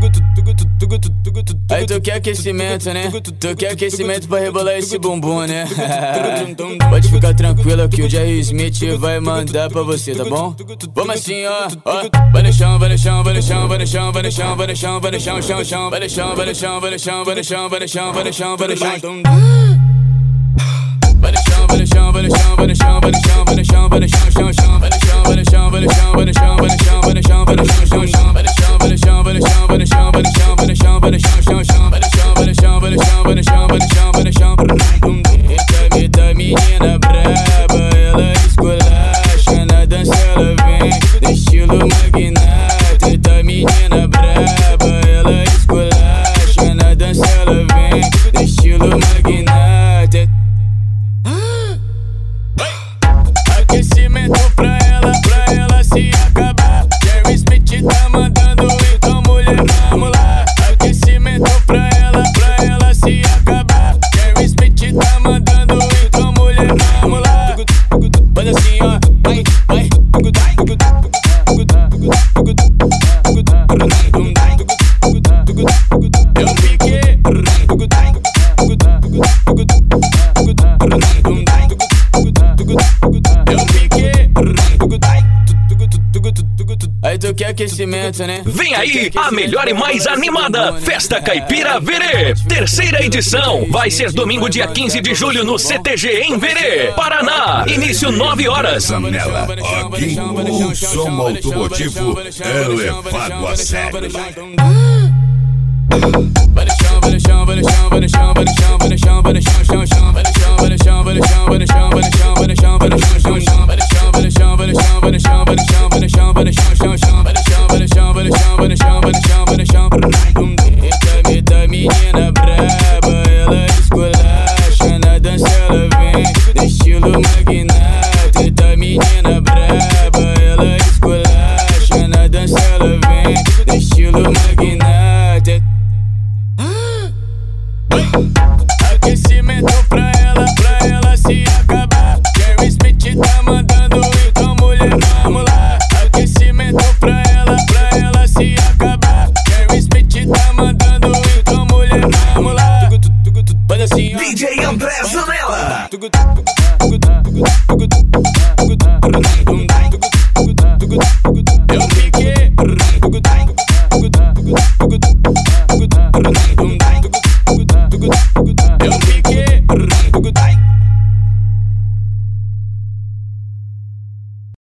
Aí tu quer aquecimento, né? Tu quer aquecimento pra rebolar esse bumbum, né? Pode ficar tranquila que o Jerry Smith vai mandar pra você, tá bom? Vamos assim, ó. Vai no chão, vai no chão, vai no chão, vai no chão, vai no chão, vai no chão, vai no chão, chão, chão. Vai no chão, vai no chão, vai no chão, vai no chão, vai no chão, vai no chão, vai no chão. Vai no chão, vai no chão, vai no chão, vai no chão, vai no chão, vai no chão, vai no chão, chão, chão. Vai no chão, vai no chão, vai no chão, vai no chão, vai no chão, vai no chão, vai no chão, chão, chão. Vai no chão, vai no chão, vai no chão, vai no chão, vai no chão, vai no chão, vai no chão, chão, chão. Vai no chão, vai no chão, vai no chão, vai no chão, vai no chão, vai no chão. Eita menina braba, ela esculacha, na dança ela vem no estilo magnata. Eita menina braba, ela esculacha, na dança ela vem no estilo magnata. Aquecimento pra ela se acabar. Jerry Smith tá mandando, então mulher, vamos lá. Aquecimento pra ela se acabar. Jerry Smith tá mandando, então mulher, vamos lá. Faz assim, ó, vai, vai. Eu piquei. Aí tu quer aquecimento, né? Vem aí a melhor e mais animada Festa Caipira Verê. Terceira edição. Vai ser domingo, dia 15 de julho, no CTG em Verê, Paraná. Início 9 horas. Nela, aqui o som automotivo é levado a sério. Vai no chão, vai no chão, vai no chão, vai no chão, vai no chão, vai no chão, vai no chão, chão, chão. Vai no chão, vai no chão, vai no chão, vai no chão, vai no chão, vai no chão, vai no chão, chão, chão. Vai no chão, vai no chão, vai no chão, vai no chão, vai no chão, vai no chão, vai no chão, chão, chão. Vai no chão, vai no chão, vai no chão, vai no chão, vai no chão, vai no chão. Eita menina braba, ela esculacha, na dança ela vem no estilo magnata. Eita menina braba, ela esculacha, na dança ela vem no estilo magnata. Aquecimento pra ela se acabar. Jerry Smith tá mandando, então mulher, vamos lá. Aquecimento pra